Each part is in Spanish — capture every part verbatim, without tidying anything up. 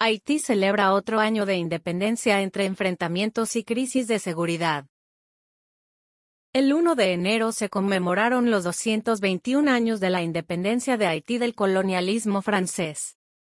Haití celebra otro año de independencia entre enfrentamientos y crisis de seguridad. El uno de enero se conmemoraron los doscientos veintiún años de la independencia de Haití del colonialismo francés.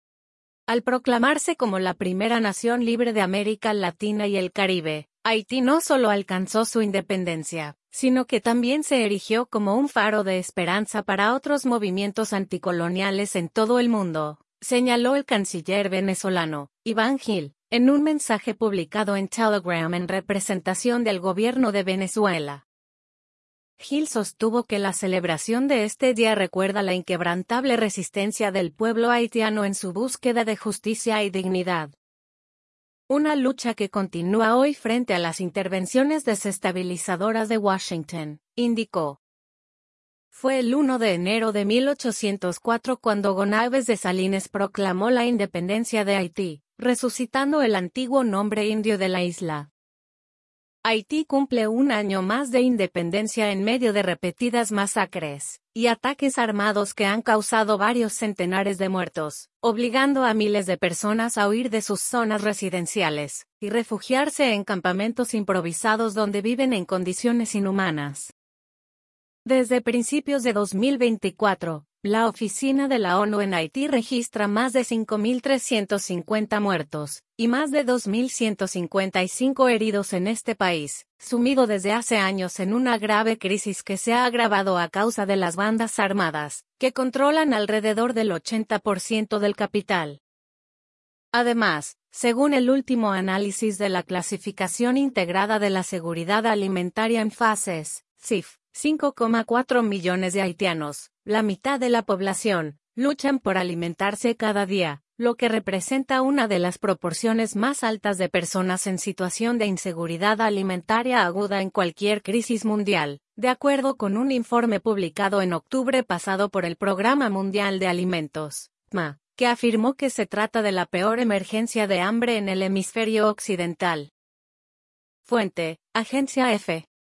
Al proclamarse como la primera nación libre de América Latina y el Caribe, Haití no solo alcanzó su independencia, sino que también se erigió como un faro de esperanza para otros movimientos anticoloniales en todo el mundo, señaló el canciller venezolano, Iván Gil, en un mensaje publicado en Telegram en representación del gobierno de Venezuela. Gil sostuvo que la celebración de este día recuerda la inquebrantable resistencia del pueblo haitiano en su búsqueda de justicia y dignidad. Una lucha que continúa hoy frente a las intervenciones desestabilizadoras de Washington, indicó. Fue el uno de enero de mil ochocientos cuatro cuando González de Salines proclamó la independencia de Haití, resucitando el antiguo nombre indio de la isla. Haití cumple un año más de independencia en medio de repetidas masacres y ataques armados que han causado varios centenares de muertos, obligando a miles de personas a huir de sus zonas residenciales y refugiarse en campamentos improvisados donde viven en condiciones inhumanas. Desde principios de dos mil veinticuatro, la Oficina de la ONU en Haití registra más de cinco mil trescientos cincuenta muertos y más de dos mil ciento cincuenta y cinco heridos en este país, sumido desde hace años en una grave crisis que se ha agravado a causa de las bandas armadas, que controlan alrededor del ochenta por ciento del capital. Además, según el último análisis de la Clasificación Integrada de la Seguridad Alimentaria en Fases, C I F, cinco coma cuatro millones de haitianos, la mitad de la población, luchan por alimentarse cada día, lo que representa una de las proporciones más altas de personas en situación de inseguridad alimentaria aguda en cualquier crisis mundial, de acuerdo con un informe publicado en octubre pasado por el Programa Mundial de Alimentos, P M A, que afirmó que se trata de la peor emergencia de hambre en el hemisferio occidental. Fuente, Agencia F.